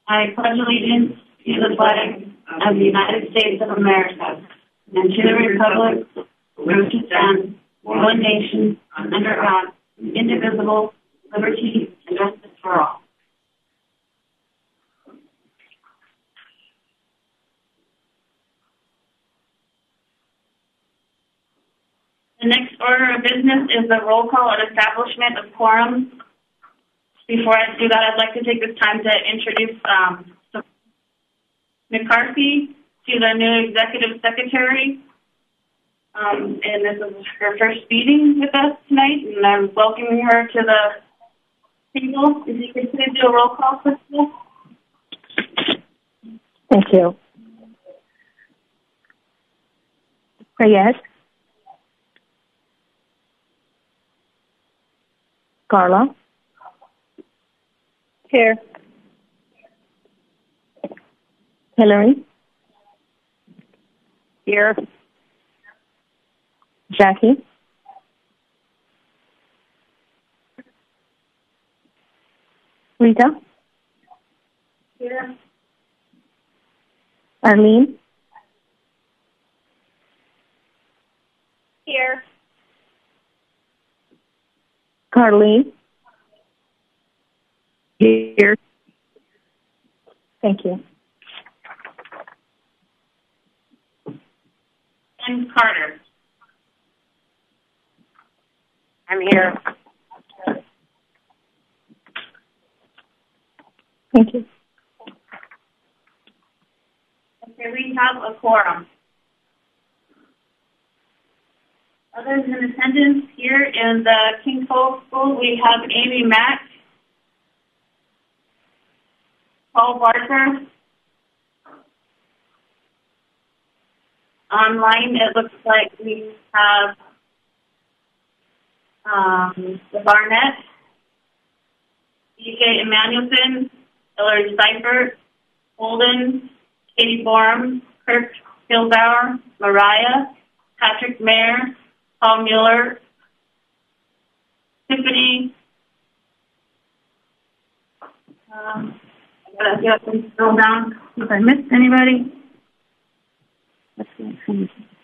I pledge allegiance to the flag of the United States of America and to the republic which stands one nation under God, indivisible, liberty and justice for all. The next order of business is the roll call and establishment of quorum. Before I do that, I'd like to take this time to introduce McCarthy. She's our new executive secretary. And this is her first meeting with us tonight, and I'm welcoming her to the table. If you could please do a roll call, Crystal. Thank you. Reyes. Carla. Here. Hillary. Here. Jackie. Rita. Here. Arlene. Here. Carly. Here. Thank you. And Carter. I'm here. Thank you. Okay, we have a quorum. Others in attendance here in the King Cole School, we have Amy Mack, Paul Barker. Online, it looks like we have the Barnett, E.K. Emanuelson, Hillary Seifert, Holden, Katie Borum, Kirk Hillbauer, Mariah, Patrick Mayer, Paul Mueller, Tiffany. I gotta get up and scroll down if I missed anybody. Let's see.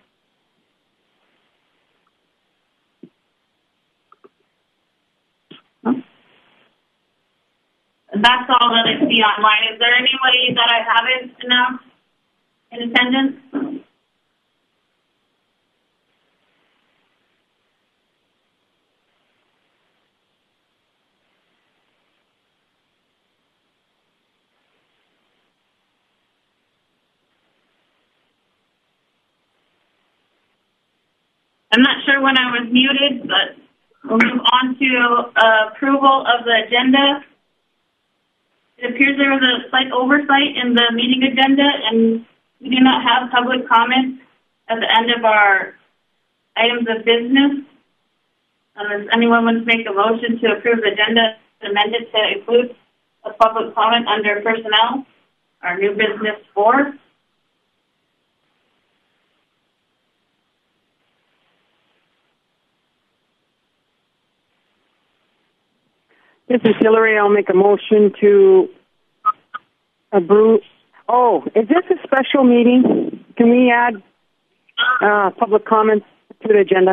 That's all that I see online. Is there anybody that I haven't announced in attendance? I'm not sure when I was muted, but we'll move on to approval of the agenda. It appears there was a slight oversight in the meeting agenda, and we do not have public comment at the end of our items of business. If anyone wants to make a motion to approve the agenda, amend it to include a public comment under personnel, our new business 4. This is Hillary. I'll make a motion to approve. Oh, is this a special meeting? Can we add public comments to the agenda?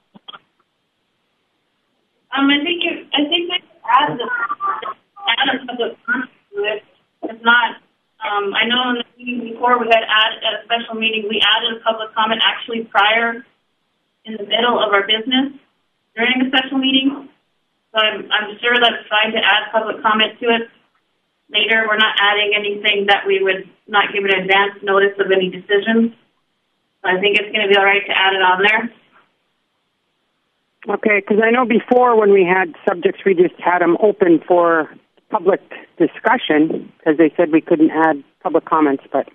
I think we add a public comment to it. It's not. I know in the meeting before we had added at a special meeting. We added a public comment actually prior in the middle of our business during the special meeting. So I'm sure that's fine to add public comment to it. Later, we're not adding anything that we would not give an advance notice of any decisions. So I think it's going to be all right to add it on there. Okay, because I know before when we had subjects, we just had them open for public discussion because they said we couldn't add public comments. But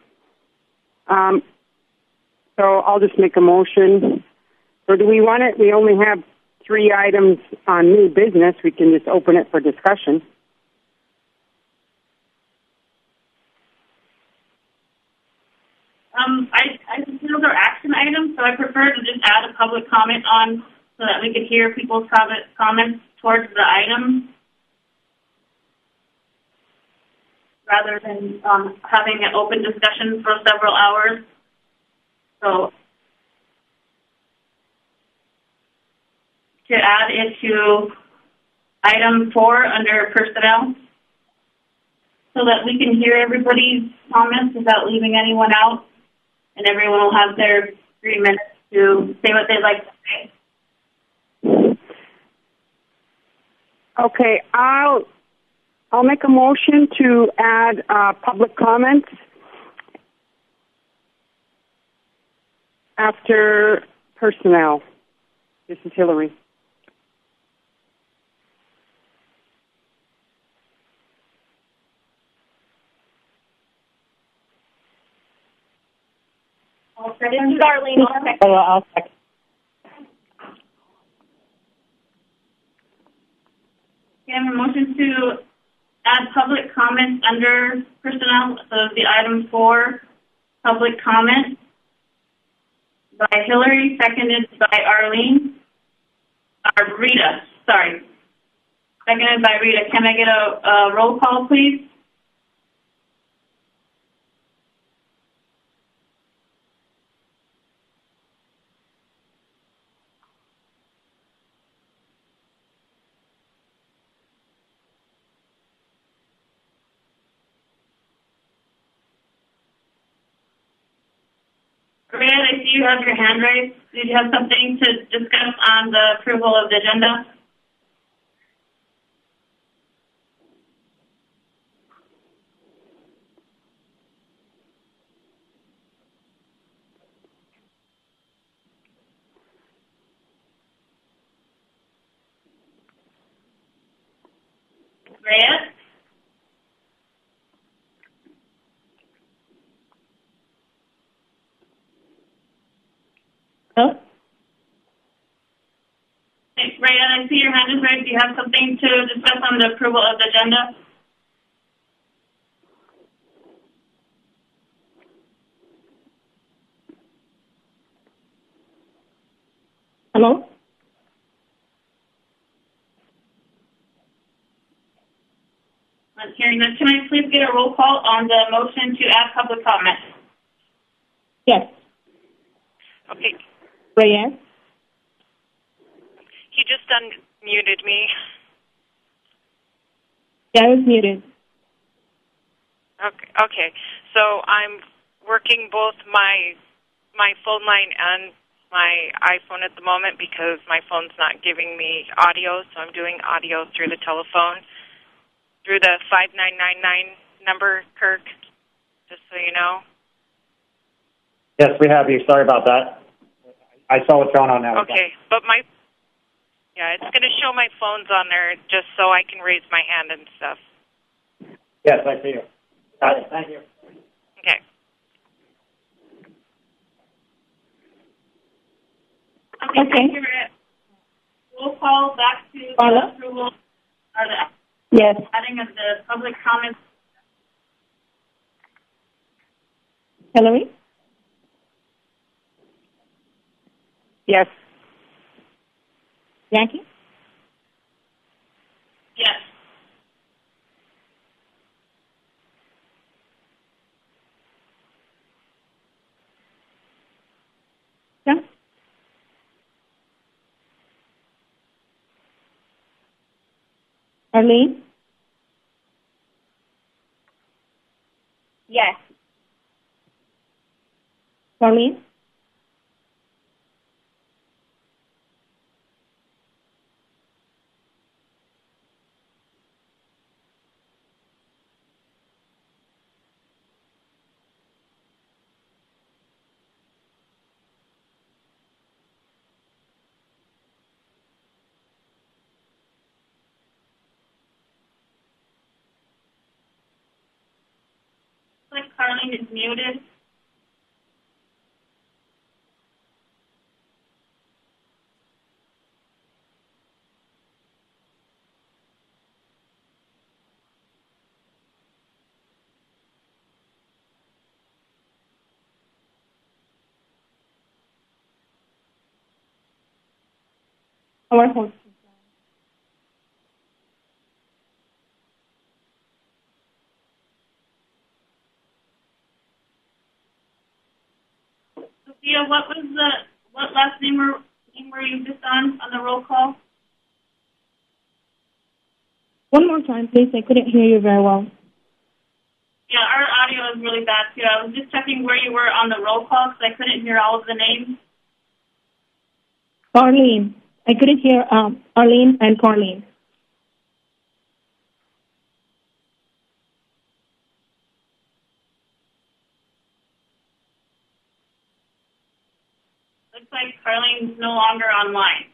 so I'll just make a motion. Or do we want it? We only have 3 items on new business. We can just open it for discussion. I consider they're action items, so I prefer to just add a public comment on so that we could hear people's comments towards the item rather than having an open discussion for several hours. So to add it to item 4 under personnel, so that we can hear everybody's comments without leaving anyone out, and everyone will have their 3 minutes to say what they'd like to say. Okay, I'll make a motion to add public comments after personnel. This is Hillary. This is Arlene. I'll second. We have a motion to add public comment under personnel, so the item 4, public comment, by Hillary, seconded by Arlene. Rita, sorry. Seconded by Rita. Can I get a roll call, please? Rita, I see you have your hand raised. Did you have something to discuss on the approval of the agenda? Rhea? Hello? Hey, Rhea, I see your hand is raised. Do you have something to discuss on the approval of the agenda? Hello? I'm hearing that. Can I please get a roll call on the motion to add public comment? Yes. Okay. Reyes? He just unmuted me. Yeah, I was muted. Okay. So I'm working both my phone line and my iPhone at the moment because my phone's not giving me audio, so I'm doing audio through the telephone, through the 5999 number, Kirk, just so you know. Yes, we have you. Sorry about that. I saw what's going on now. Okay, but it's going to show my phone's on there just so I can raise my hand and stuff. Yes, I see you. Got it. Thank you. Okay. Okay. Thank you, Rhea. We'll call back to Paula? the approval or the Yes. adding of the public comments. Hillary? Yes. Jackie? Yes. Yeah. Arlene? Yes. Arlene? Like Carlene is muted. Our host. Thea, what last name were you just on the roll call? One more time, please. I couldn't hear you very well. Yeah, our audio is really bad too. I was just checking where you were on the roll call because I couldn't hear all of the names. Arlene. I couldn't hear Arlene and Carlene. Looks like Carlene's no longer online.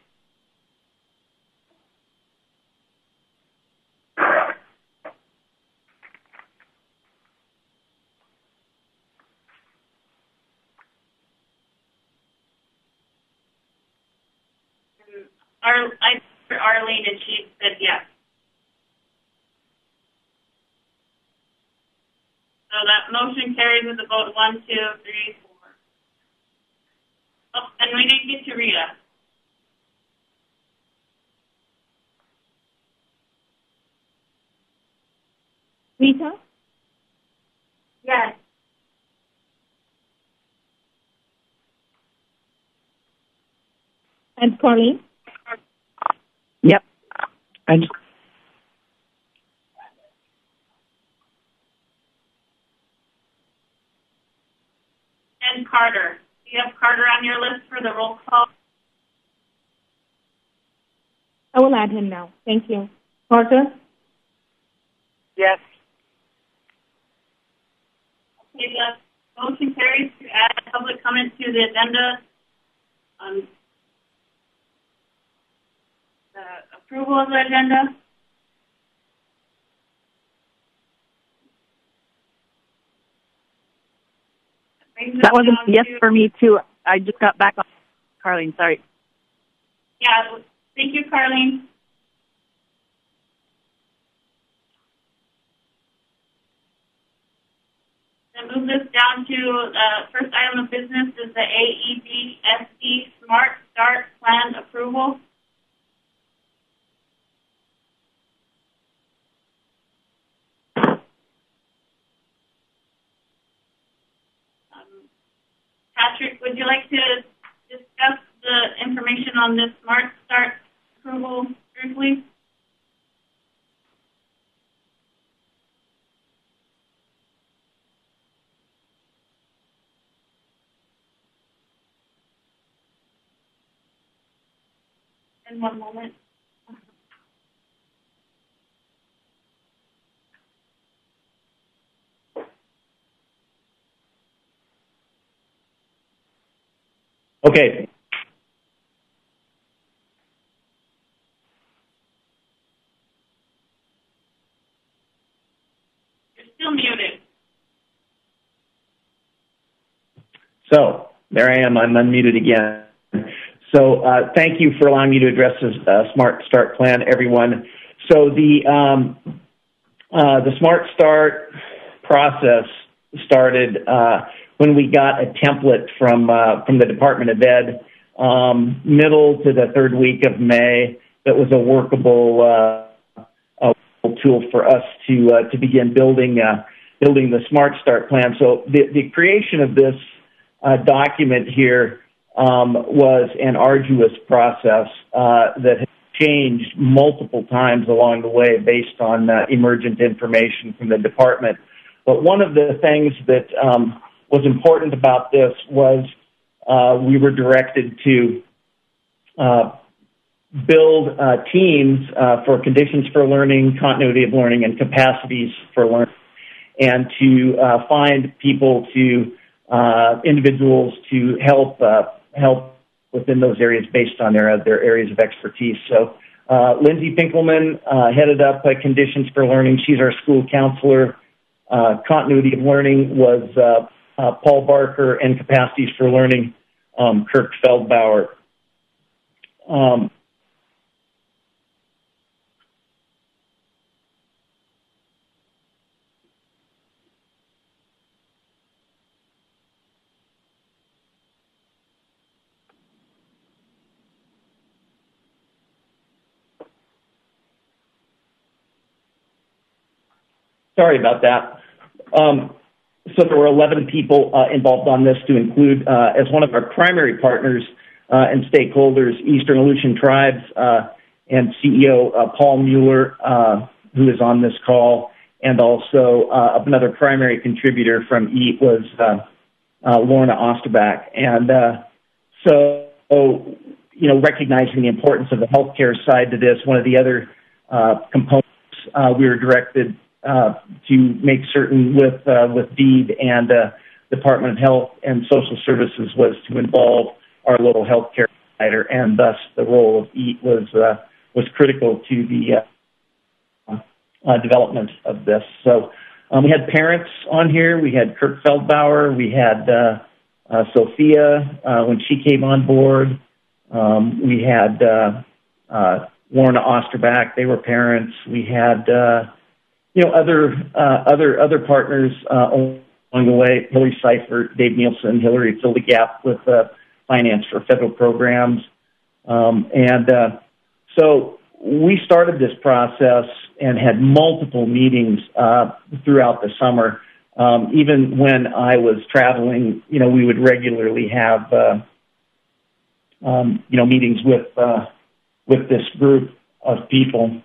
I heard Arlene and she said yes. So that motion carries with a vote of 1, 2, 3, 4. Oh, and we didn't get to Rita. Rita? Yes. And Carlene? Yep. And Carter. Do you have Carter on your list for the roll call? I will add him now. Thank you. Carter? Yes. Okay, the motion carries to add public comment to the agenda. The approval of the agenda. That was a yes for me, too. I just got back on. Carlene, sorry. Yeah, thank you, Carlene. And move this down to first item of business is the AEDSD Smart Start Plan approval. Patrick, would you like to discuss the information on this Smart Start approval briefly? In one moment. Okay. You're still muted. So there I am. I'm unmuted again. So thank you for allowing me to address this Smart Start plan, everyone. So the Smart Start process started when we got a template from the Department of Ed, middle to the third week of May. That was a workable tool for us to begin building the Smart Start plan. So the creation of this document here was an arduous process that has changed multiple times along the way based on emergent information from the department. But one of the things that was important about this was we were directed to build teams for conditions for learning, continuity of learning, and capacities for learning, and to find people individuals to help within those areas based on their areas of expertise. So Lindsay Finkelman headed up Conditions for Learning. She's our school counselor. Continuity of Learning was Paul Barker, and Capacities for Learning, Kirk Feldbauer. Sorry about that. so there were 11 people involved on this, to include, as one of our primary partners and stakeholders, Eastern Aleutian Tribes and CEO Paul Mueller, who is on this call, and also another primary contributor from EAT was Lorna Osterbach. And so, recognizing the importance of the healthcare side to this, one of the other components we were directed to make certain with DEED and Department of Health and Social Services was to involve our local healthcare provider, and thus the role of EAT was critical to the development of this. So we had parents on here. We had Kirk Feldbauer. We had Sophia when she came on board. We had Lorna Osterbach. They were parents. We had other partners along the way. Hillary Seifert, Dave Nielsen, Hillary filled the gap with finance for federal programs, so we started this process and had multiple meetings throughout the summer. Even when I was traveling, we would regularly have meetings with this group of people.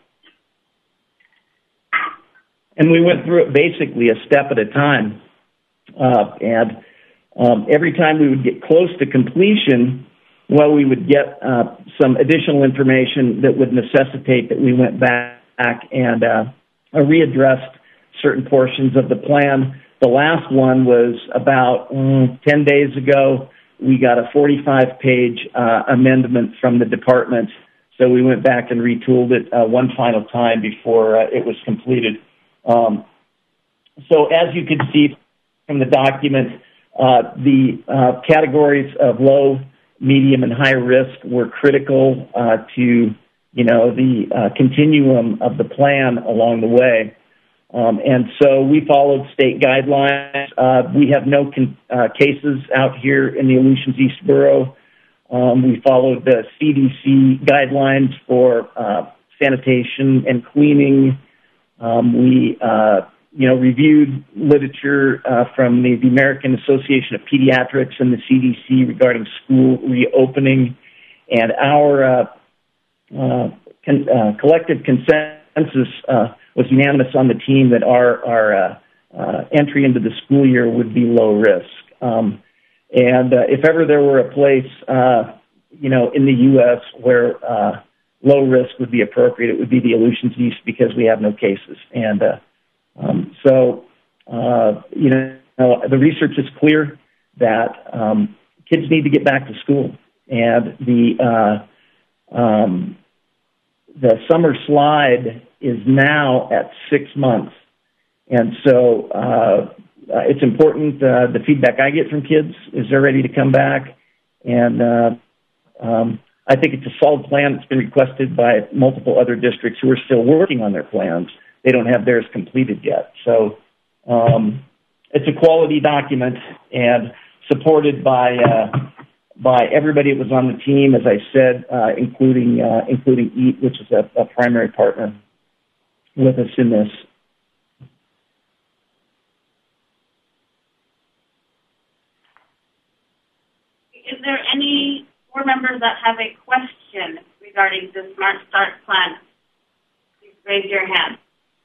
And we went through it basically a step at a time. Every time we would get close to completion, we would get some additional information that would necessitate that we went back and readdressed certain portions of the plan. The last one was about 10 days ago. We got a 45-page amendment from the department, so we went back and retooled it one final time before it was completed. So as you can see from the document, the categories of low, medium, and high risk were critical to, the continuum of the plan along the way. And so we followed state guidelines. We have no cases out here in the Aleutians East Borough. We followed the CDC guidelines for sanitation and cleaning. We reviewed literature from the American Association of Pediatrics and the CDC regarding school reopening, and our collective consensus was unanimous on the team that our entry into the school year would be low risk. And if ever there were a place, in the U.S. where low risk would be appropriate, it would be the Aleutians East, because we have no cases. And the research is clear that kids need to get back to school, and the summer slide is now at 6 months. And so it's important, the feedback I get from kids is they're ready to come back. And I think it's a solid plan. It's been requested by multiple other districts who are still working on their plans. They don't have theirs completed yet. So it's a quality document and supported by everybody that was on the team, as I said, including EAT, which is a primary partner with us in this. Is there any board members that have a question regarding the Smart Start plan? Please raise your hand.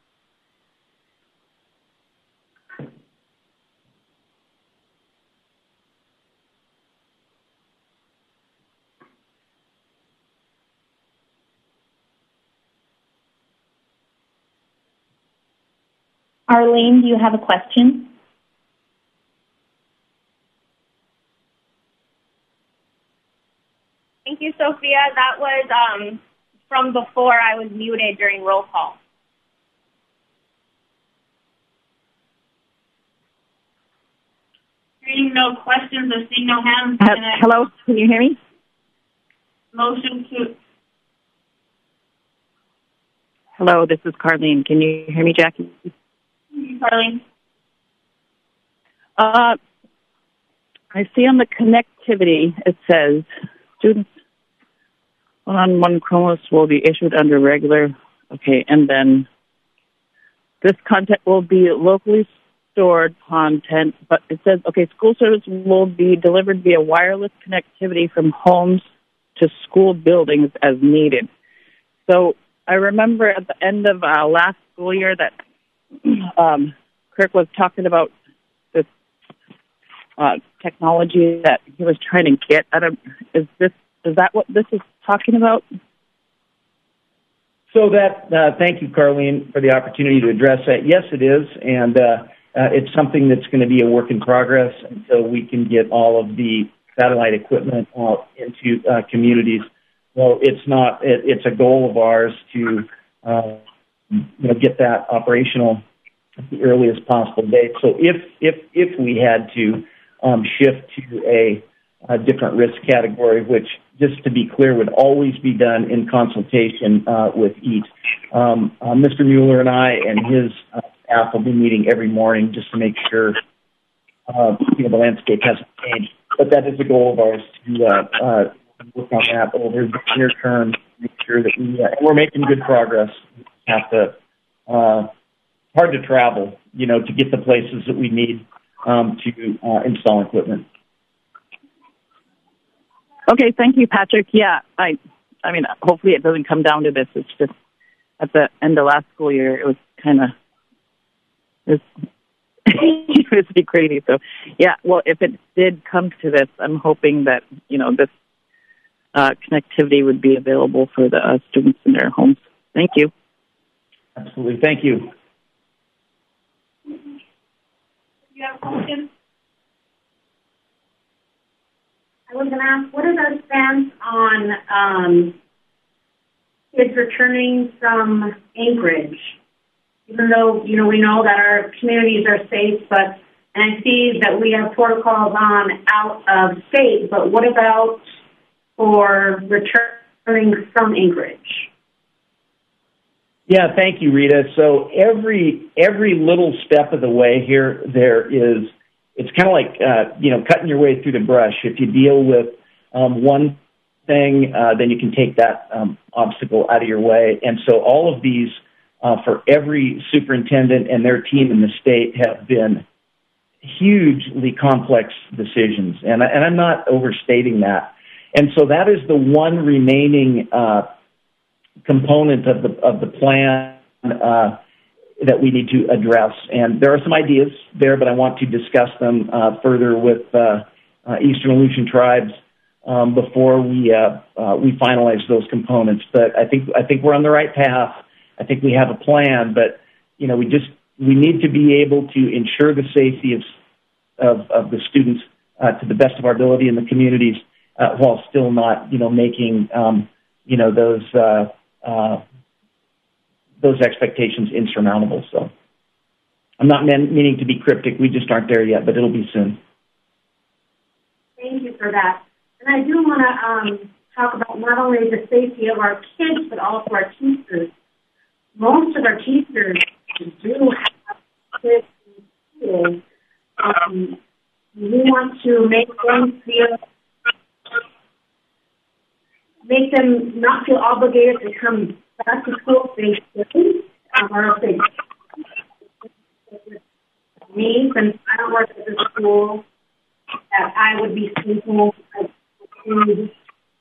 Arlene, do you have a question? Thank you, Sophia. That was from before I was muted during roll call. Hearing no questions or seeing no hands. Hello, can you hear me? Motion to... Hello, this is Carlene. Can you hear me, Jackie? Carlene. I see on the connectivity, it says students one-on-one Chromos will be issued under regular, okay, and then this content will be locally stored content, but it says, okay, school service will be delivered via wireless connectivity from homes to school buildings as needed. So I remember at the end of last school year that Kirk was talking about this technology that he was trying to get at him. Is that what this is talking about? So thank you, Carlene, for the opportunity to address that. Yes, it is, and it's something that's going to be a work in progress until we can get all of the satellite equipment out into communities. Well, it's not. It's a goal of ours to get that operational at the earliest possible date. So if we had to shift to a different risk category, which, just to be clear, would always be done in consultation with EAT. Mr. Mueller and I and his staff will be meeting every morning just to make sure the landscape hasn't changed. But that is a goal of ours to work on that over the near term, make sure that we're making good progress. We have to hard to travel, to get the places that we need to install equipment. Okay, thank you, Patrick. Yeah, I mean, hopefully it doesn't come down to this. It's just at the end of last school year, it was kind of it was pretty crazy. So, yeah, well, if it did come to this, I'm hoping that this connectivity would be available for the students in their homes. Thank you. Absolutely, thank you. You have a question? I was going to ask, what is our stance on kids returning from Anchorage? Even though, we know that our communities are safe, and I see that we have protocols on out of state, but what about for returning from Anchorage? Yeah, thank you, Rita. So every little step of the way here, it's kind of like, cutting your way through the brush. If you deal with one thing, then you can take that obstacle out of your way. And so all of these, for every superintendent and their team in the state, have been hugely complex decisions. And I'm not overstating that. And so that is the one remaining component of the plan that we need to address. And there are some ideas there, but I want to discuss them further with Eastern Aleutian tribes before we finalize those components. But I think we're on the right path. I think we have a plan, but we need to be able to ensure the safety of the students to the best of our ability in the communities, while still not making those expectations insurmountable. So I'm not meaning to be cryptic. We just aren't there yet, but it'll be soon. Thank you for that. And I do want to talk about not only the safety of our kids, but also our teachers. Most of our teachers do have kids in school. We want to make them not feel obligated to come back to school safely, or if they me, since I don't work at the school, that I would be speaking to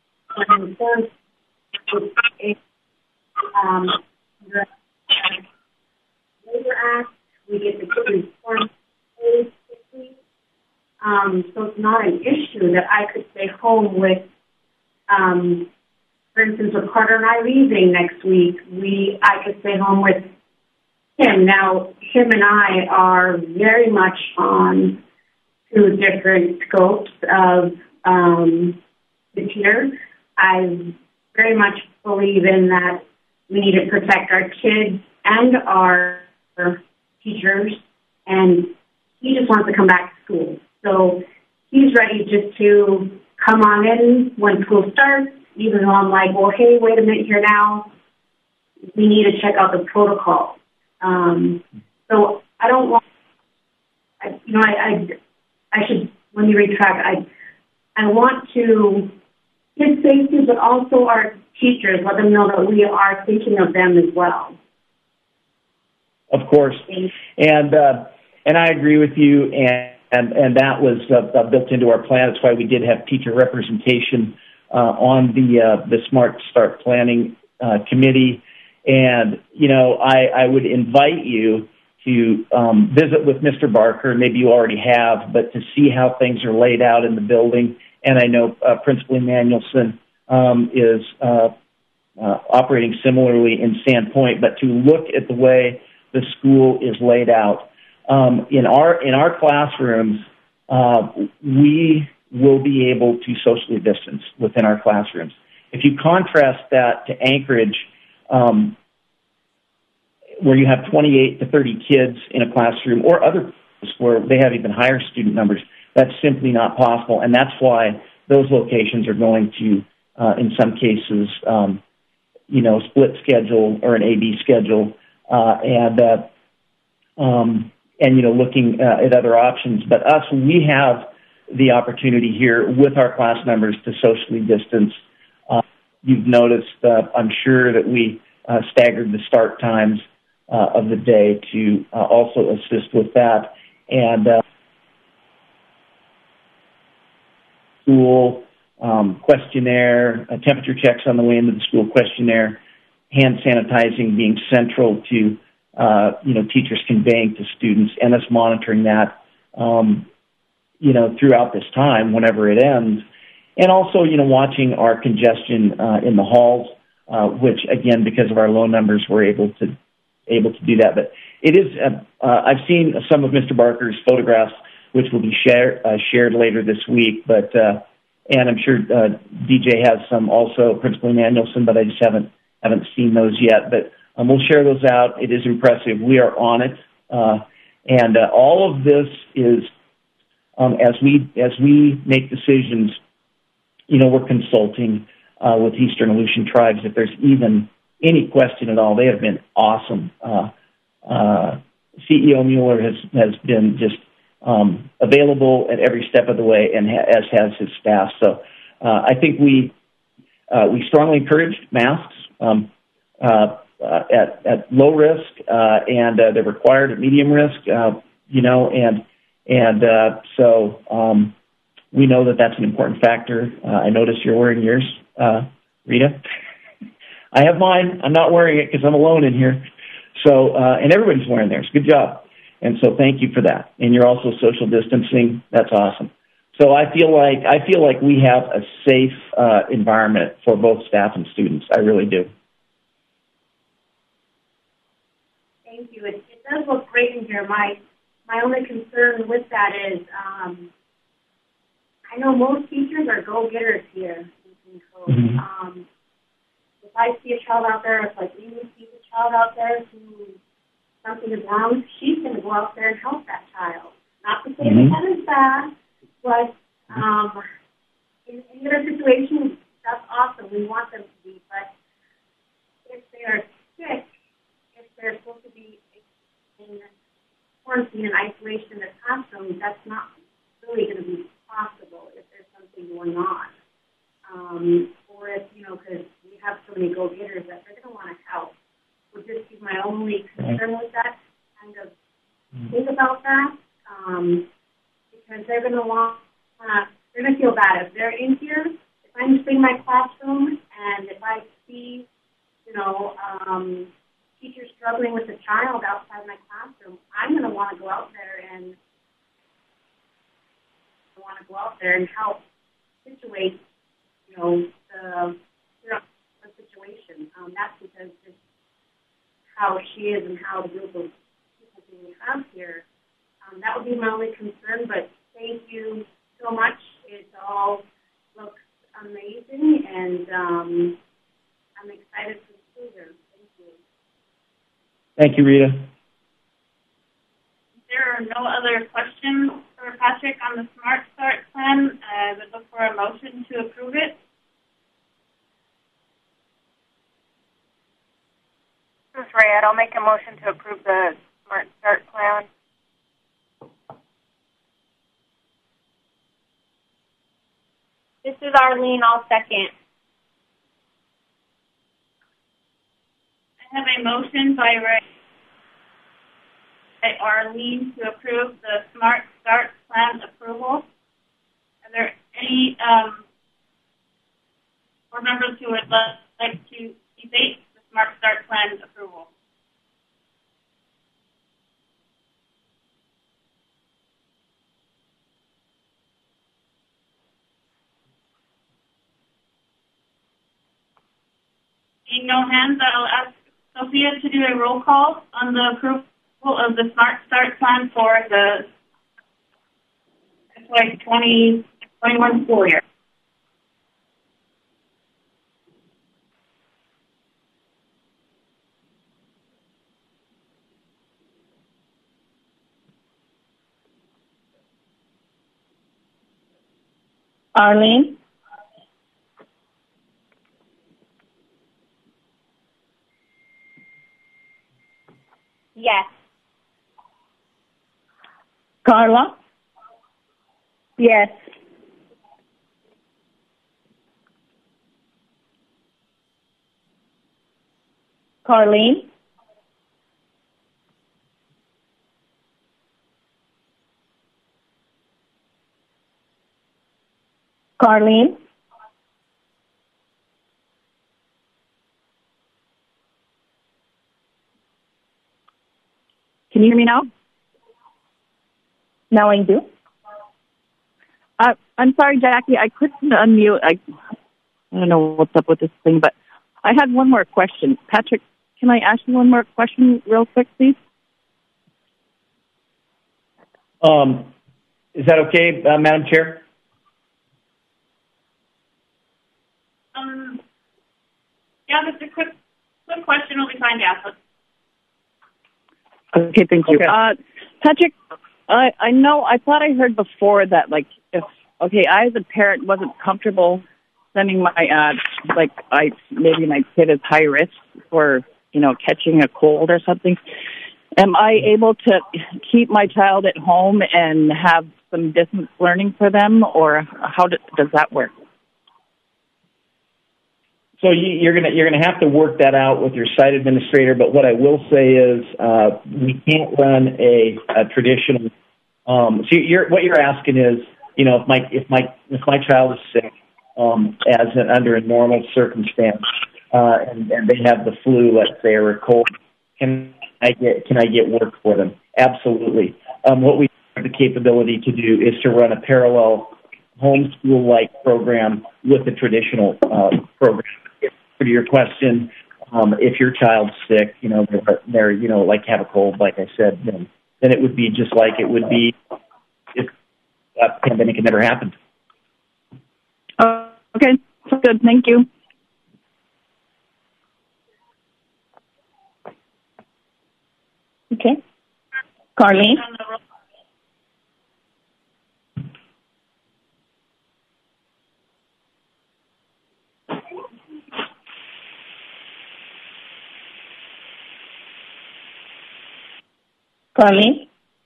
the Labor Act. We get the kids informed quickly. So it's not an issue that I could stay home with. For instance, with Carter and I leaving next week, I could stay home with him. Now, him and I are very much on two different scopes of the tier. I very much believe in that we need to protect our kids and our teachers, and he just wants to come back to school. So he's ready just to come on in when school starts, even though I'm like, well, hey, wait a minute here now. We need to check out the protocol. So I don't want, I should, let me retract. I want to give safety, but also our teachers, let them know that we are thinking of them as well. Of course. And and I agree with you, and that was built into our plan. That's why we did have teacher representation on the Smart Start Planning committee. And, I would invite you to visit with Mr. Barker. Maybe you already have, but to see how things are laid out in the building. And I know Principal Emanuelson is operating similarly in Sandpoint, but to look at the way the school is laid out. In our classrooms, we will be able to socially distance within our classrooms. If you contrast that to Anchorage, where you have 28 to 30 kids in a classroom, or other places where they have even higher student numbers, that's simply not possible, and that's why those locations are going to, in some cases, split schedule or an AB schedule, and looking at other options. But us, we have the opportunity here with our class numbers to socially distance. You've noticed, I'm sure, that we staggered the start times of the day to also assist with that. And school questionnaire, temperature checks on the way into the school questionnaire, hand sanitizing being central to teachers conveying to students, and us monitoring that throughout this time whenever it ends. And also, watching our congestion in the halls, which, again, because of our low numbers, we're able to do that. But it is, I've seen some of Mr. Barker's photographs, which will be shared later this week. But and I'm sure DJ has some also, Principal Emanuelson, but I just haven't seen those yet. But we'll share those out. It is impressive. We are on it, and all of this is as we make decisions. We're consulting with Eastern Aleutian Tribes. If there's even any question at all, they have been awesome. CEO Mueller has been just available at every step of the way, and as has his staff. So I think we strongly encourage masks at low risk, and they're required at medium risk. So we know that that's an important factor. I notice you're wearing yours, Rita. I have mine. I'm not wearing it because I'm alone in here. So, and everybody's wearing theirs. Good job. And so thank you for that. And you're also social distancing. That's awesome. So I feel like we have a safe environment for both staff and students. I really do. Thank you. It does look great in here. My only concern with that is I know most teachers are go-getters here in Cove. Mm-hmm. If I see a child out there, if Amy sees a child out there who something is wrong, she's going to go out there and help that child. Not to say that is bad, but in their situation, that's awesome. We want them to be. But if they are sick, if they're supposed to be in quarantine and isolation in the classroom, that's not really going to be possible if there's something going on. Or if, because we have so many go-getters that they're going to want to help. Would just be my only concern with that, kind of think about that, because they're going to they're going to feel bad. If they're in here, if I'm just in my classroom and if I see, teachers struggling with a child outside my classroom, I'm going to want to go out there and help situate, the situation. That's because just how she is and how the group of people we have here. That would be my only concern, but thank you so much. It all looks amazing, and I'm excited for the children. Thank you. Thank you, Rita. There are no other questions for Patrick on the Smart Start plan. I would look for a motion to approve it. This is Rayette. I'll make a motion to approve the Smart Start plan. This is Arlene. I'll second. I have a motion by Ray by Arlene to approve the Smart Start Plan approval. Are there any board members who would like to debate the Smart Start Plan approval? Seeing no hands, I'll ask Sophia to do a roll call on the approval of the Smart Start Plan for the FY 2021 school year. Arlene? Yes. Carla? Yes. Carlene? Carlene? Can you hear me now? Now I do. I'm sorry, Jackie. I couldn't unmute. I don't know what's up with this thing, but I had one more question. Patrick, can I ask you one more question real quick, please? Is that okay, Madam Chair? Yeah, just a quick question will be fine to ask. Okay, thank you. Okay. Patrick, I know, I thought I heard before that, like, if, okay, I as a parent wasn't comfortable sending my, maybe my kid is high risk for, catching a cold or something. Am I able to keep my child at home and have some distance learning for them, or how does that work? So you're gonna have to work that out with your site administrator. But what I will say is we can't run a traditional. So what you're asking is, if my child is sick, under a normal circumstance, and they have the flu, let's say, or a cold, can I get work for them? Absolutely. What we have the capability to do is to run a parallel homeschool-like program with a traditional program. To your question, if your child's sick, they're like have a cold, like I said, then it would be just like it would be if a pandemic had never happened. Okay, good. Thank you. Okay. Carlene? Carlene?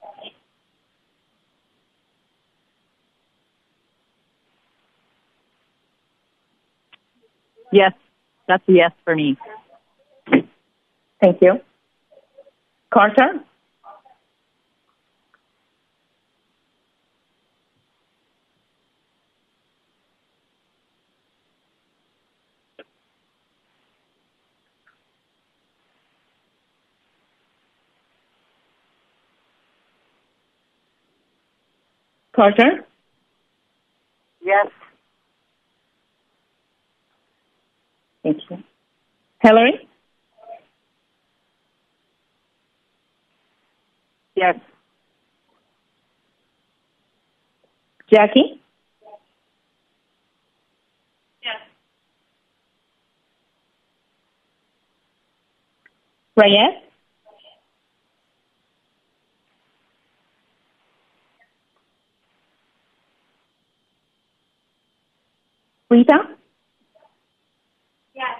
Yes, that's a yes for me. Thank you. Carter? Carter? Yes. Thank you. Hillary? Yes. Jackie? Yes. Reyes? Rita? Yes.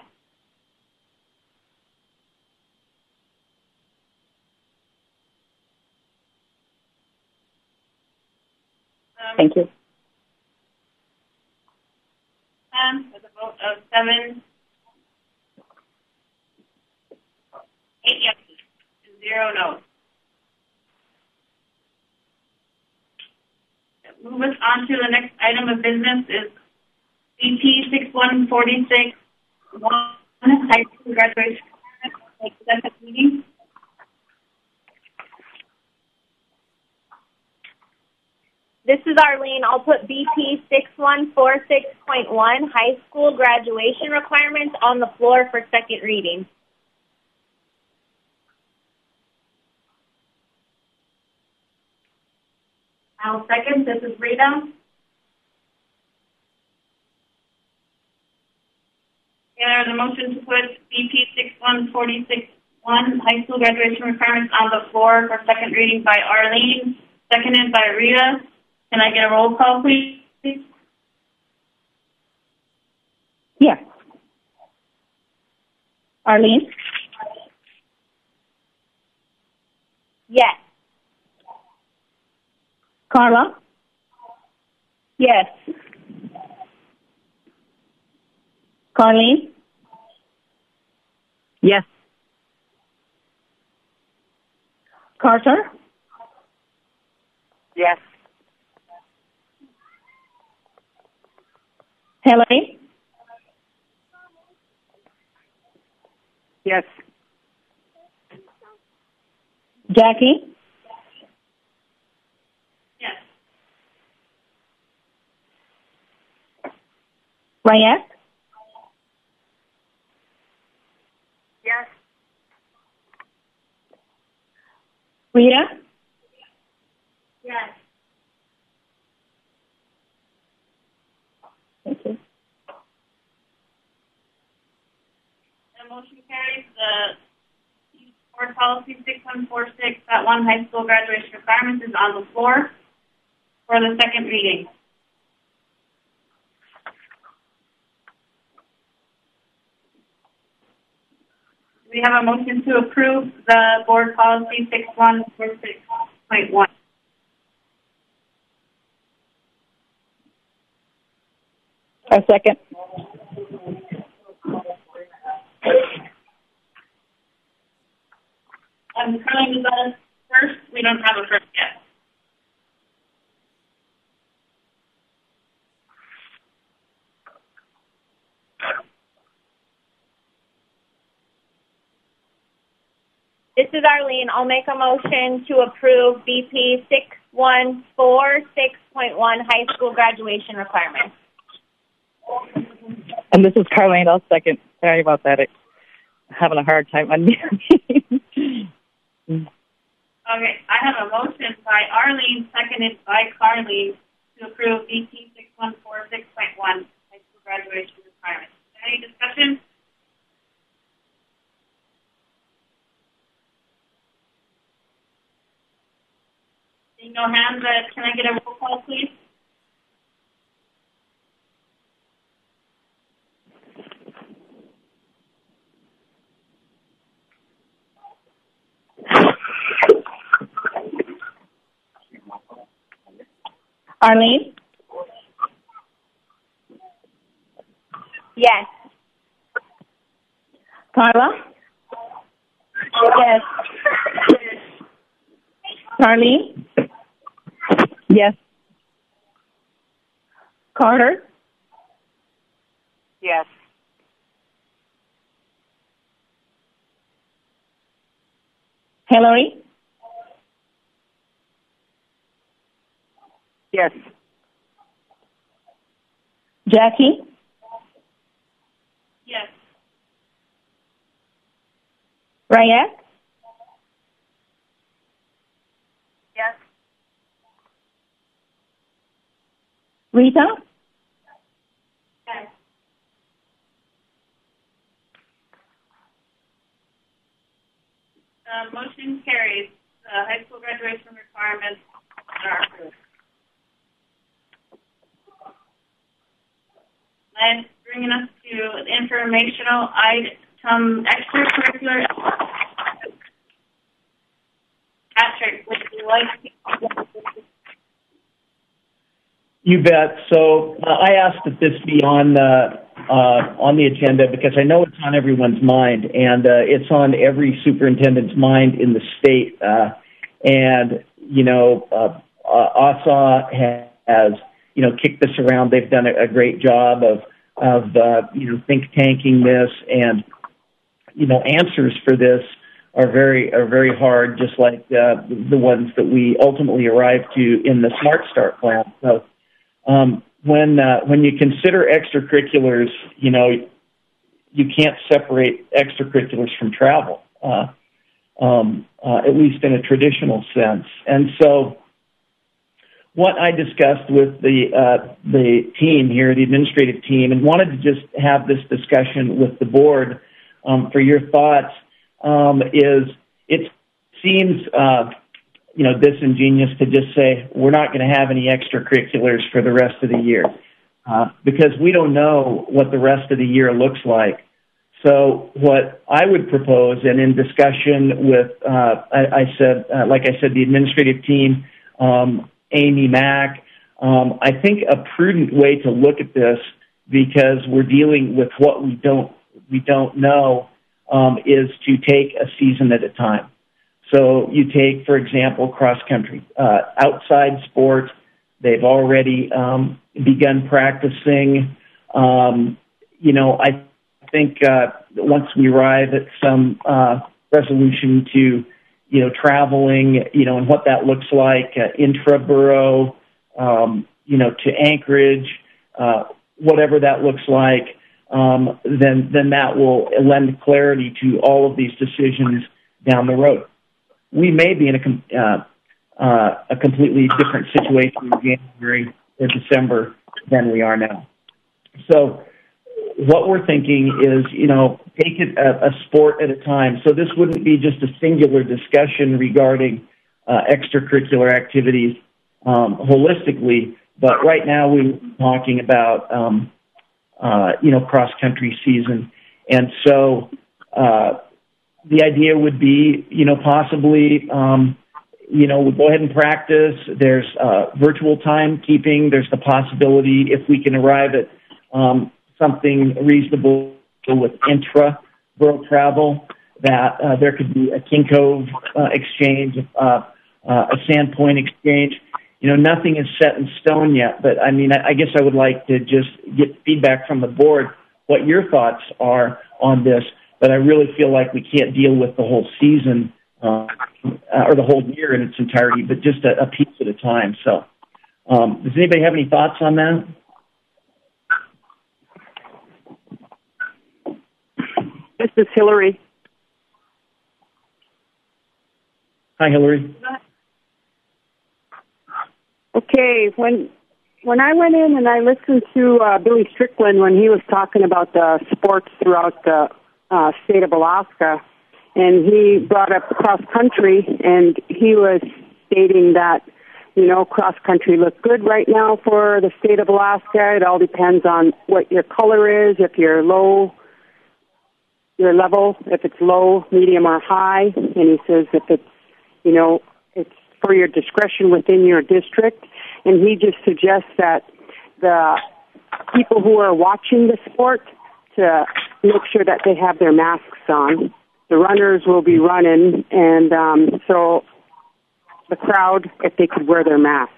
Thank you. With a vote of 7, 8 yeses, and 0 no's. move us on to the next item of business is BP 6146 high school graduation meeting. This is Arlene. I'll put BP 6146.1 high school graduation requirements on the floor for second reading. I'll second. This is Rita. There's a motion to put BP 6146.1 high school graduation requirements on the floor for second reading by Arlene, seconded by Rita. Can I get a roll call, please? Yes. Arlene? Yes. Carla? Yes. Carlene? Yes. Carter? Yes. Hillary? Yes. Jackie? Yes. Ryan? Yes. Rita? Yes. Thank you. The motion carries. The board policy 6146.1 high school graduation requirements is on the floor for the second reading. We have a motion to approve the board policy 6146.1. A second. Curling is on first. We don't have a first yet. This is Arlene. I'll make a motion to approve BP 6146.1 high school graduation requirements. And this is Carlene. I'll second. Sorry about that. I'm having a hard time unmuting. Okay, I have a motion by Arlene, seconded by Carlene, to approve BP 6146.1 high school graduation requirements. Any discussion? Seeing no hands, can I get a roll call, please? Arlene? Yes. Carla? Yes. Carlene? Yes. Carter? Yes. Hillary? Yes. Jackie? Yes. Ryan? Yes. Rita? Yes. Motion carries. High school graduation requirements are approved. And bringing us to the informational item, extracurricular. Patrick, would you like to? You bet. So I asked that this be on the agenda because I know it's on everyone's mind, and it's on every superintendent's mind in the state. And you know, ASA has, kicked this around. They've done a great job of think tanking this, and, answers for this are very hard, just like the ones that we ultimately arrived to in the Smart Start plan. So when you consider extracurriculars, you can't separate extracurriculars from travel, at least in a traditional sense. And so what I discussed with the team here, the administrative team, and wanted to just have this discussion with the board for your thoughts, is it seems, disingenuous to just say we're not going to have any extracurriculars for the rest of the year, because we don't know what the rest of the year looks like. So what I would propose, and in discussion with, like I said, the administrative team, Amy Mack, I think a prudent way to look at this, because we're dealing with what we don't know, is to take a season at a time. So you take, for example, cross country, outside sports. They've already begun practicing. I think once we arrive at some resolution to traveling, and what that looks like, intra-borough, to Anchorage, whatever that looks like, then that will lend clarity to all of these decisions down the road. We may be in a completely different situation in January or December than we are now. So what we're thinking is, take it a sport at a time. So this wouldn't be just a singular discussion regarding extracurricular activities holistically, but right now we're talking about, cross-country season. And so the idea would be, possibly, we'll go ahead and practice. There's virtual timekeeping. There's the possibility, if we can arrive at something reasonable with intra-borough travel, that there could be a King Cove exchange, a Sandpoint exchange. Nothing is set in stone yet, but I guess I would like to just get feedback from the board, what your thoughts are on this. But I really feel like we can't deal with the whole season or the whole year in its entirety, but just a piece at a time. So does anybody have any thoughts on that? This is Hillary. Hi, Hillary. Okay, when I went in and I listened to Billy Strickland when he was talking about the sports throughout the state of Alaska, and he brought up cross country, and he was stating that, cross country looks good right now for the state of Alaska. It all depends on what your color is, if you're low, your level, if it's low, medium, or high. And he says if it's, it's for your discretion within your district. And he just suggests that the people who are watching the sport to make sure that they have their masks on. The runners will be running, and so the crowd, if they could wear their mask.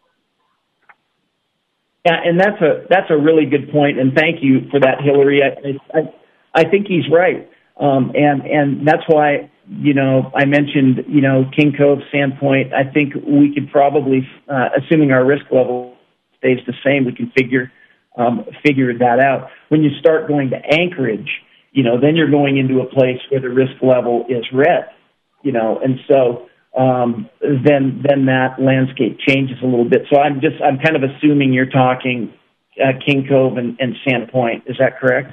Yeah, and that's a really good point, and thank you for that, Hillary. I think he's right, and that's why I mentioned King Cove, Sandpoint. I think we could probably, assuming our risk level stays the same, we can figure that out. When you start going to Anchorage, then you're going into a place where the risk level is red, and so then that landscape changes a little bit. So I'm kind of assuming you're talking King Cove and Sandpoint. Is that correct?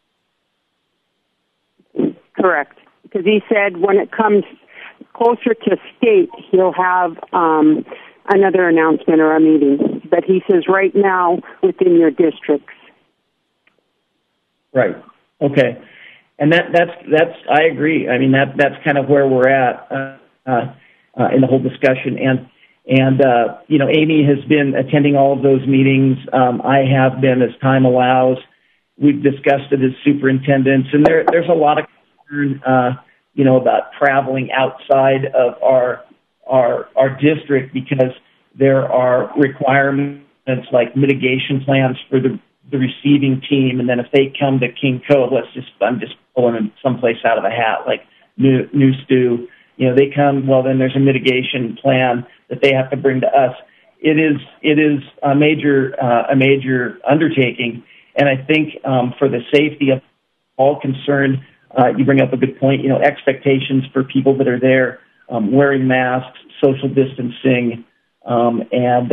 Correct. Because he said when it comes closer to state, he'll have another announcement or a meeting. But he says right now within your districts. Right. Okay. And that's I agree. I mean that's kind of where we're at in the whole discussion. And Amy has been attending all of those meetings. I have been as time allows. We've discussed it as superintendents, and there's a lot of concern, about traveling outside of our district because there are requirements like mitigation plans for the receiving team, and then if they come to King Cove, I'm just pulling them someplace out of a hat, like New Stew, they come, well, then there's a mitigation plan that they have to bring to us. It is a major undertaking, and I think for the safety of all concerned, you bring up a good point. Expectations for people that are there, wearing masks, social distancing, and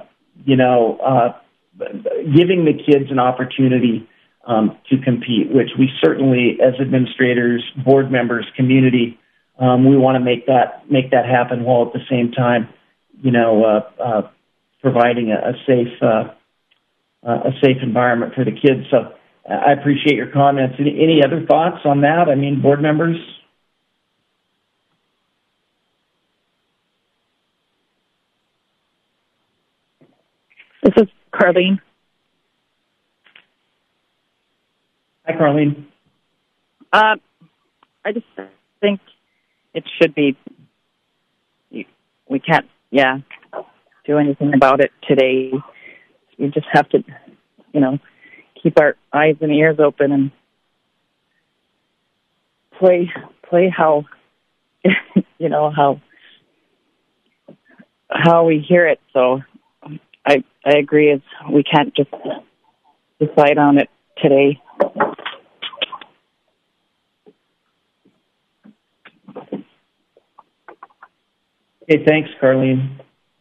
giving the kids an opportunity to compete, which we certainly, as administrators, board members, community, we want to make that happen, while at the same time, providing a safe environment for the kids. So I appreciate your comments. Any other thoughts on that? I mean, board members? This is Carlene. Hi, Carlene. I just think it should be, we can't, do anything about it today. We just have to, keep our eyes and ears open and play how, how we hear it. So I agree. We can't just decide on it today. Okay, thanks, Carlene.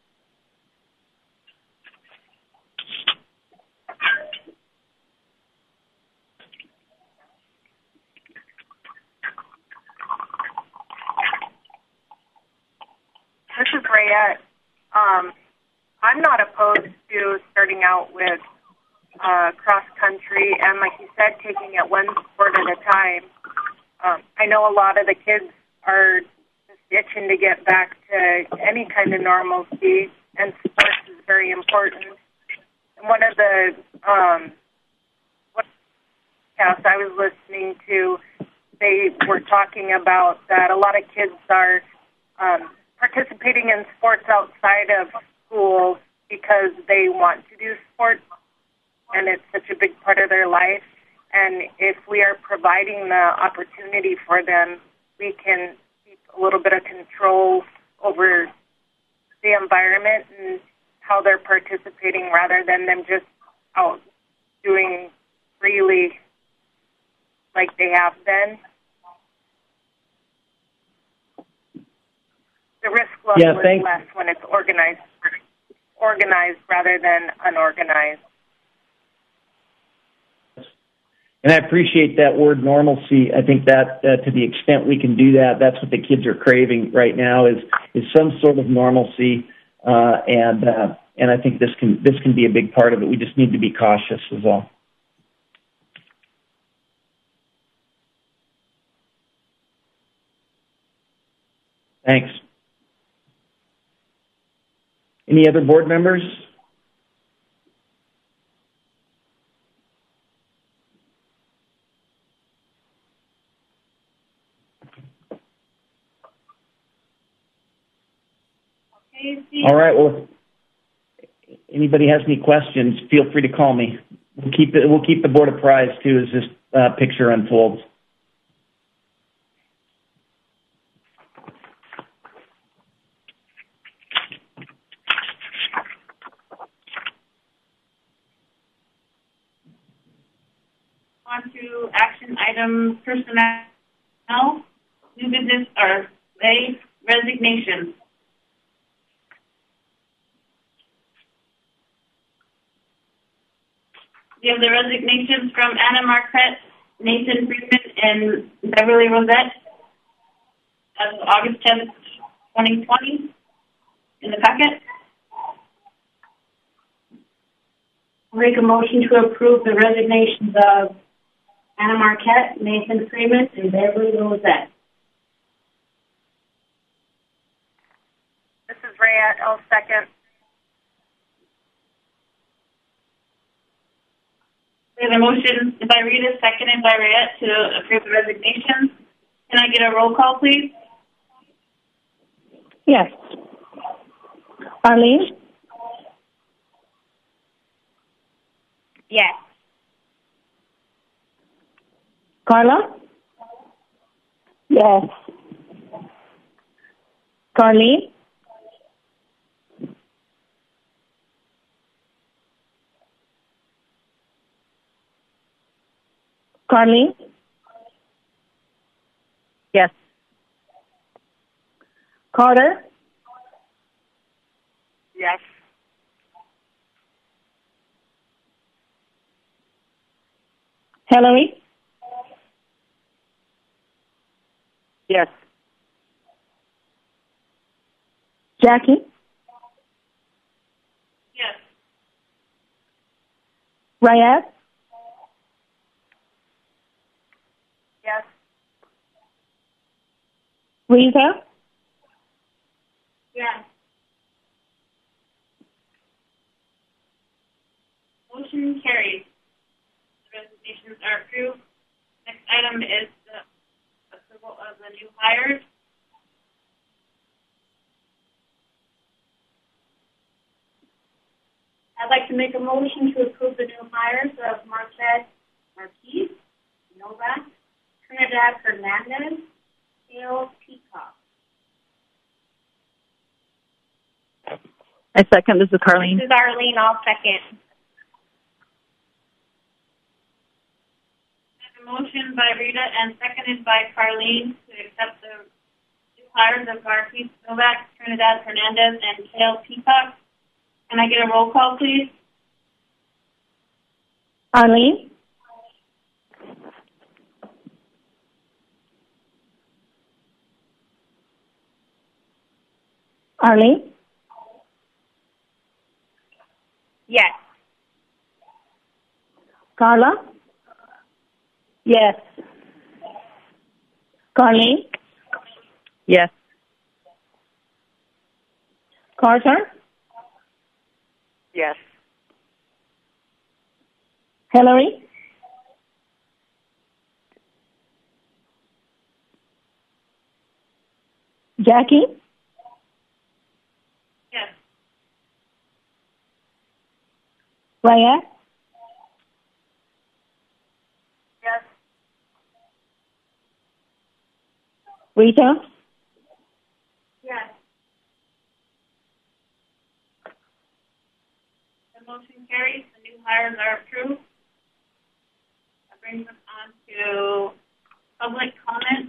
This is Rayette. I'm not opposed to starting out with cross country and, like you said, taking it one sport at a time. I know a lot of the kids are just itching to get back to any kind of normalcy, and sports is very important. And one of the podcasts I was listening to, they were talking about that a lot of kids are participating in sports outside of school because they want to do sports, and it's such a big part of their life. And if we are providing the opportunity for them, we can keep a little bit of control over the environment and how they're participating, rather than them just out doing freely like they have been. The risk level is less when it's organized rather than unorganized. And I appreciate that word normalcy. I think that to the extent we can do that, that's what the kids are craving right now is some sort of normalcy. And I think this can be a big part of it. We just need to be cautious is all. Thanks. Any other board members? All right. Well, if anybody has any questions, feel free to call me. We'll keep the board apprised too as this picture unfolds. On to action item personnel, new business or resignations. We have the resignations from Anna Marquette, Nathan Freeman, and Beverly Rosette as of August 10th, 2020 in the packet. I'll make a motion to approve the resignations of Anna Marquette, Nathan Freeman, and Beverly Rosette. This is Rayette. I'll second. We have a motion by Rita, seconded by Rayette to approve the resignations. Can I get a roll call, please? Yes. Arlene? Yes. Carla? Yes. Carlene? Carlene? Yes. Carter? Yes. Hillary? Yes. Jackie? Yes. Rayaz? Yes. Rita? Yes. Motion carries. The resignations are approved. Next item is the approval of the new hires. I'd like to make a motion to approve the new hires of Marquette Marquise, Novak, Trinidad Hernandez, Hale Peacock. I second. This is Carlene. This is Arlene. I'll second. A motion by Rita and seconded by Carlene to accept the new hires of Marquise Novak, Trinidad Hernandez, and Hale Peacock. Can I get a roll call, please? Arlene? Arlene? Yes. Carla? Yes. Carlene? Yes. Carter? Yes. Hillary? Jackie? Yes. Rayaz? Yes. Rita? Yes. The motion carries. The new hires are approved. That brings us on to public comment.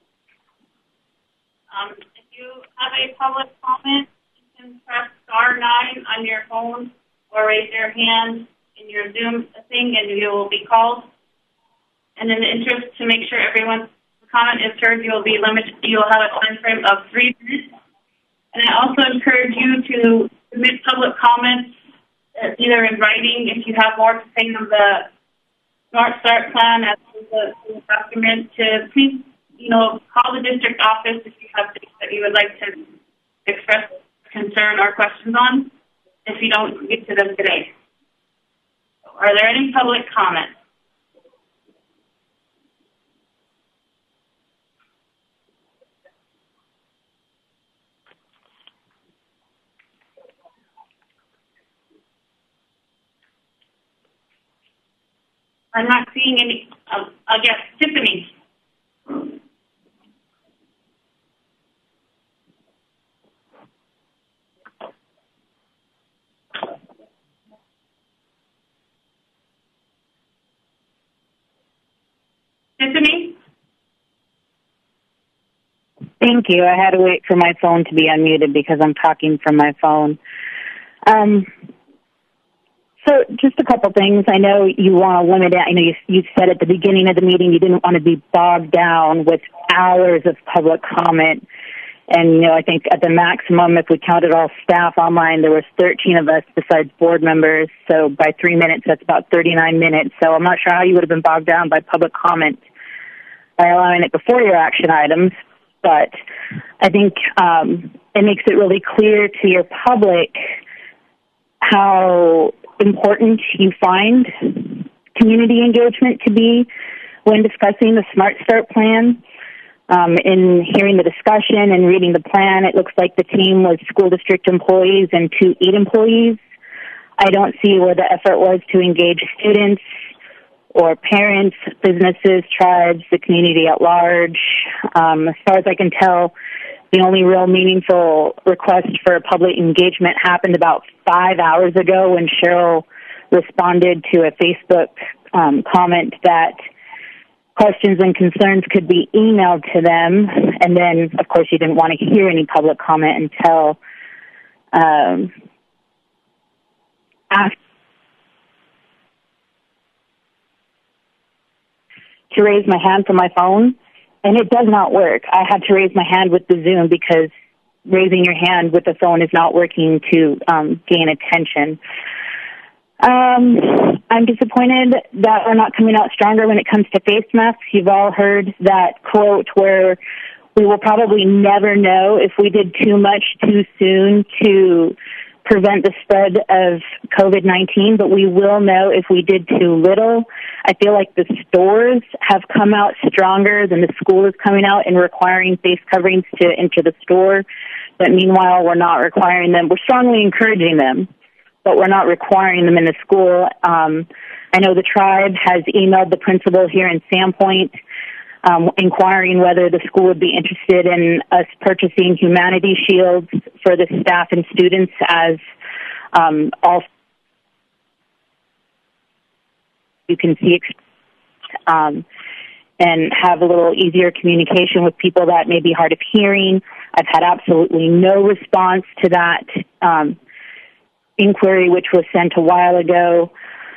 If you have a public comment, you can press *9 on your phone or raise your hand in your Zoom thing and you will be called. And in the interest to make sure everyone's comment is heard, you will have a time frame of 3 minutes. And I also encourage you to submit public comments either in writing if you have more to say on the Smart Start plan as the document, to please, call the district office if you have things that you would like to express concern or questions on if you don't get to them today. Are there any public comments? I'm not seeing any. I guess Tiffany. Tiffany? Thank you. I had to wait for my phone to be unmuted because I'm talking from my phone. So just a couple things. I know you want to limit it. I know you said at the beginning of the meeting you didn't want to be bogged down with hours of public comment. And, I think at the maximum, if we counted all staff online, there was 13 of us besides board members. So by 3 minutes, that's about 39 minutes. So I'm not sure how you would have been bogged down by public comment by allowing it before your action items. But I think it makes it really clear to your public how important you find community engagement to be when discussing the Smart Start plan. In hearing the discussion and reading the plan, it looks like the team was school district employees and 2 EAT employees. I don't see where the effort was to engage students or parents, businesses, tribes, the community at large. As far as I can tell, the only real meaningful request for public engagement happened about 5 hours ago when Cheryl responded to a Facebook comment that questions and concerns could be emailed to them. And then, of course, you didn't want to hear any public comment until after. To raise my hand from my phone, and it does not work. I had to raise my hand with the Zoom because raising your hand with the phone is not working to gain attention. I'm disappointed that we're not coming out stronger when it comes to face masks. You've all heard that quote where we will probably never know if we did too much too soon to prevent the spread of COVID-19, but we will know if we did too little. I feel like the stores have come out stronger than the school is coming out and requiring face coverings to enter the store. But meanwhile, we're not requiring them. We're strongly encouraging them, but we're not requiring them in the school. I know the tribe has emailed the principal here in Sandpoint inquiring whether the school would be interested in us purchasing humanity shields for the staff and students as all you can see and have a little easier communication with people that may be hard of hearing. I've had absolutely no response to that inquiry, which was sent a while ago.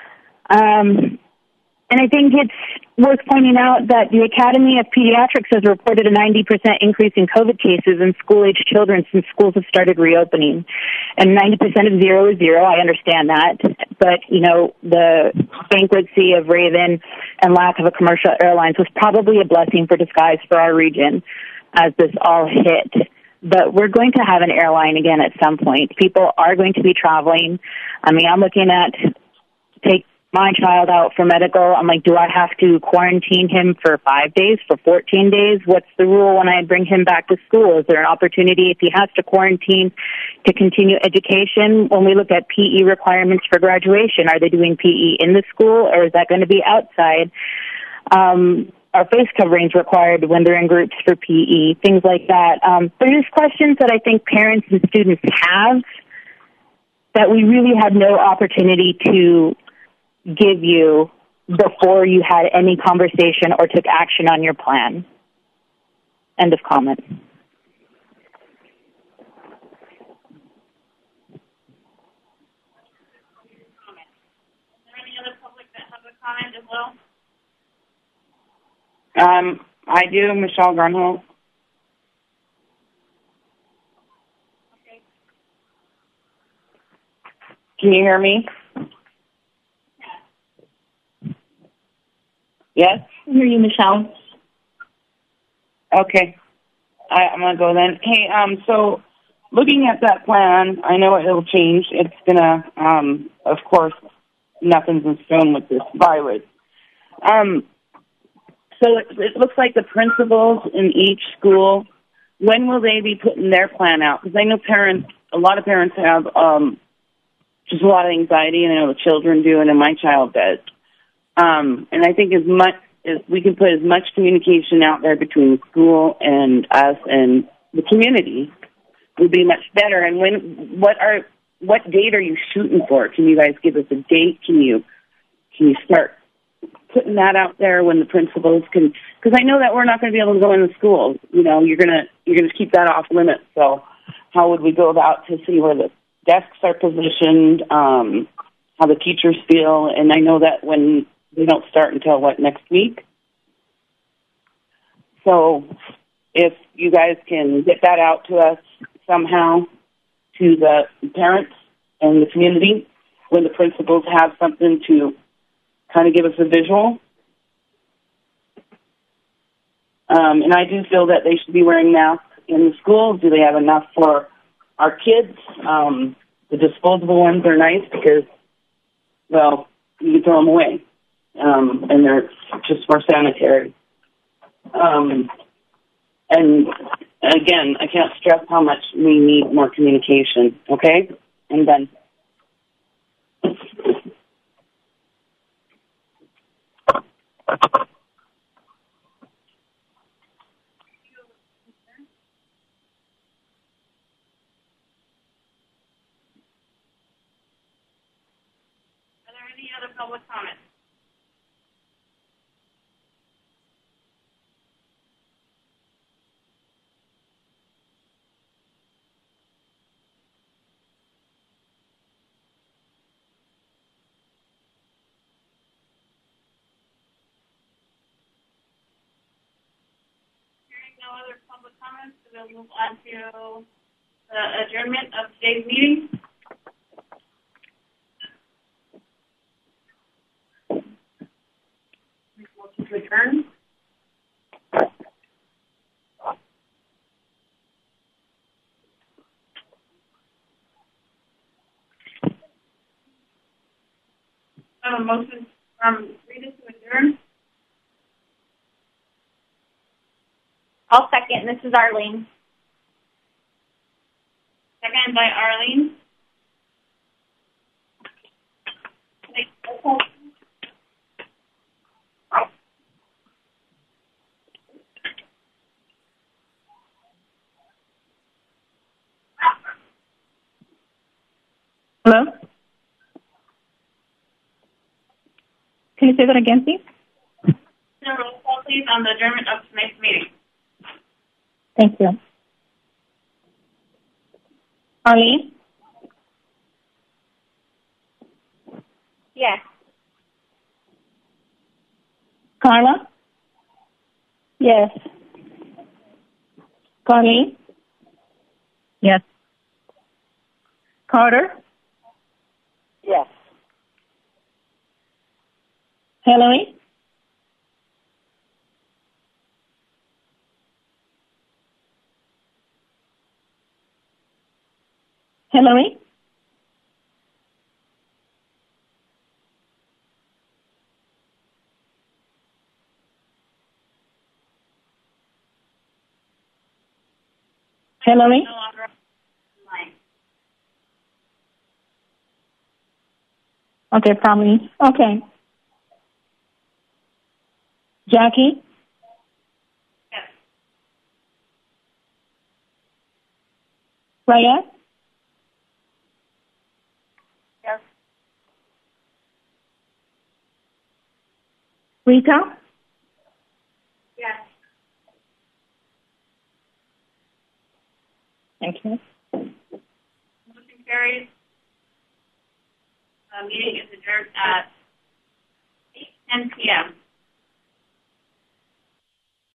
And I think it's worth pointing out that the Academy of Pediatrics has reported a 90% increase in COVID cases in school-aged children since schools have started reopening. And 90% of zero is zero. I understand that. But, you know, the bankruptcy of Raven and lack of a commercial airlines was probably a blessing for disguise for our region as this all hit. But we're going to have an airline again at some point. People are going to be traveling. I mean, I'm looking at take my child out for medical. I'm like, do I have to quarantine him for 5 days, for 14 days? What's the rule when I bring him back to school? Is there an opportunity if he has to quarantine to continue education? When we look at PE requirements for graduation, are they doing PE in the school or is that going to be outside? Are face coverings required when they're in groups for PE? Things like that. There's questions that I think parents and students have that we really had no opportunity to give you before you had any conversation or took action on your plan. End of comment. Is there any other public that have a comment as well? I do, Michelle Grunholz. Okay. Can you hear me? Yes? I hear you, Michelle. Okay. I'm going to go then. Hey, so looking at that plan, I know it'll change. It's going to, of course, nothing's in stone with this virus. So it looks like the principals in each school, when will they be putting their plan out? Because I know a lot of parents have just a lot of anxiety, and I know the children do, and my child does. And I think as much as we can put as much communication out there between the school and us and the community would be much better. And what date are you shooting for? Can you guys give us a date? Can you start putting that out there when the principals can? Because I know that we're not going to be able to go in the school. You know, you're gonna keep that off limits. So how would we go about to see where the desks are positioned, how the teachers feel? And I know that when they don't start until, next week? So if you guys can get that out to us somehow, to the parents and the community, when the principals have something to kind of give us a visual. And I do feel that they should be wearing masks in the schools. Do they have enough for our kids? The disposable ones are nice because, well, you can throw them away. And they're just more sanitary. And again, I can't stress how much we need more communication, okay? And then. any other public comment? Hearing no other public comments, we'll move on to the adjournment of today's meeting. Motion to adjourn. A motion from Rita to adjourn. I'll second. This is Arlene. Second by Arlene. Hello? Can you say that again, please? No, roll call, please, on the adjournment of tonight's meeting. Thank you. Arlene? Yes. Carla? Yes. Carlene? Yes. Carter? Yes. Hillary? Hillary? Hillary? No longer online. Okay, probably. Okay. Jackie? Yes. Raya? Yes. Rita? Yes. Thank you. Motion carries. Meeting is adjourned at 8:10 p.m.